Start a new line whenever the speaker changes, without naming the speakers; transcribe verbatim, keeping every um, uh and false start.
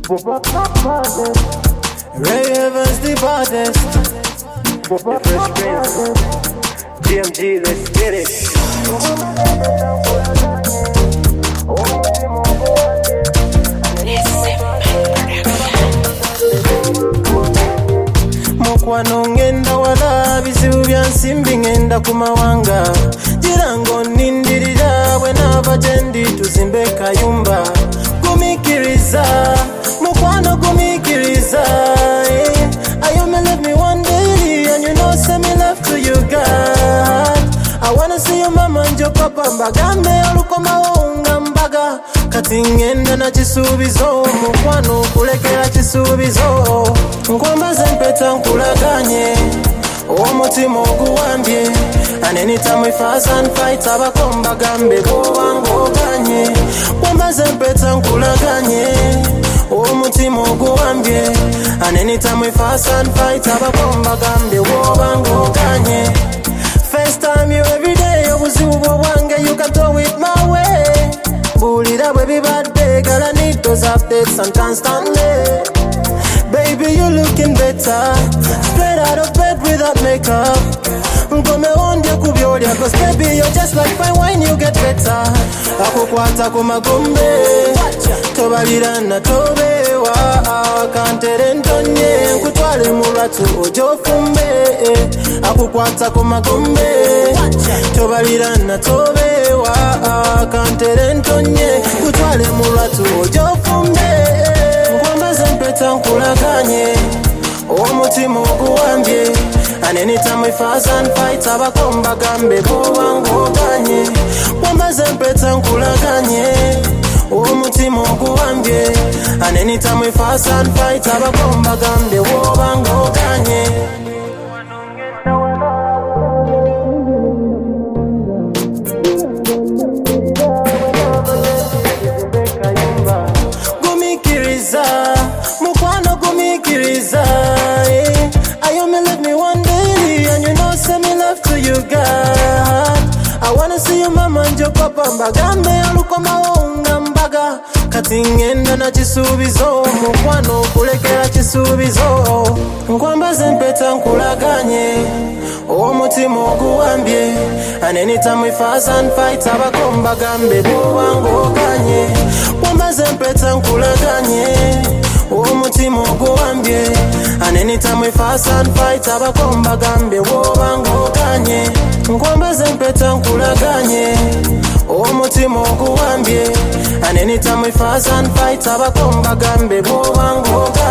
Ray Evans the baddest.
The Fresh Prince. G M G, let's get it.
Mokwano ngenda wala bizibu byansimbi ngenda kumawanga jirango nindirira bwe nava jendi tuzimbe kayumba gumikiriza mokwano gumikiriza eh. I only love me one day and you know say me love to you God. I wanna see your mama and your papa mbagambe olukoma wonga mbaga kati ngenda na chisubizo mokwano kulekera chisubizo nkwambaze mpeta nkulaganye omutima oguwambye and anytime we fuss and fight abakomba gambe bobangoganye nkwambaze mpeta nkulaganye omutima oguwambye and anytime we fuss and fight abakomba gambe bobangoganye first time you every day obuzibu bwange you can do it my way bulira bwe bibadde girl I need those updates and constantly. Baby, you looking better. Straight out of bed without makeup. Nkome wondya kubyolya, cause baby, you're just like fine wine, you get better. Akukwata kumagombe, tobalira na tobewa. Kantere ntonye, nkutwale mulwatu ojofumbe. Akukwata kumagombe, tobalira na tobewa. Kantere ntonye, nkutwale mulwatu ojofumbe. Mpeta nkulaganye omutima oguwambye and anytime we fuss and fight abakomba gambe bobangoganye wambaze mpeta nkulaganye omutima oguwambye and anytime we fuss and fight abakomba gambe bobangoganye. Mukwano gumikiriza eh. I only live me one day and you know say me love to you God. I wanna see your mama and your papa mbagambe olukoma wonga mbaga kati ngenda na chisubizo mukwano kulekera chisubizo nkwambaze mpeta nkulaganye omutima oguwambye and anytime we fuss and fight abakomba gambe bobangoganye wambaze mpeta nkulaganye omutima oguwambye and anytime we fuss and fight abakomba gambe bobangoganye nkwambaze mpeta nkulaganye omutima oguwambye and anytime we fuss and fight abakomba gambe bobangoganye.